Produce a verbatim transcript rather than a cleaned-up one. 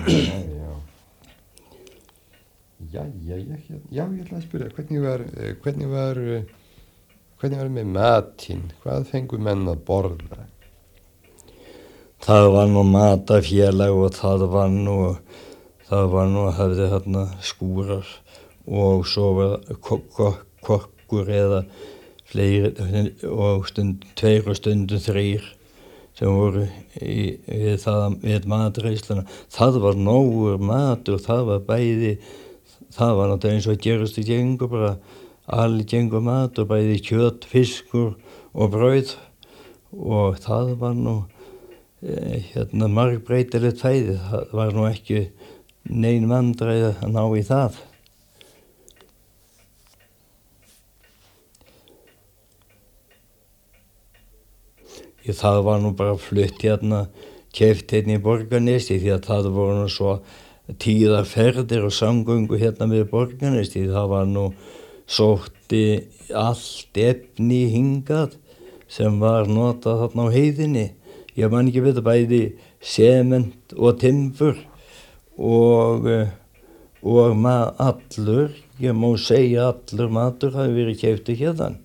já. Já, já, já, já, já, ég ætla að spyrja, hvernig var, hvernig var, hvernig var með matinn? Hvað fengu menn að borða? Það var nú matafélag og það var nú, það var nú að hafði hérna skúrar og svo var kokkur eða fleiri og stund, tveir og stundum þrír sem voru í, við, það, við matreiðsluna. Það var nógur matur, það var bæði, það var náttúrulega eins og að gerast í gengur, bara allir gengur mat og bæði kjöt, fiskur og brauð og það var nú eh, hérna margbreytilegt fæði, það var nú ekki nein vandræði að ná í það. Það var nú bara flutt hérna, keypt hérna í Borgarnesi því að það voru nú svo tíðar ferðir og samgöngu hérna við Borgarnesi. Það var nú sótti allt efni hingað sem var notað þarna á heiðinni. Ég man ekki við það bæði sement og timbur og, og allur, ég má segja allur matur hafi verið keyptur hérna.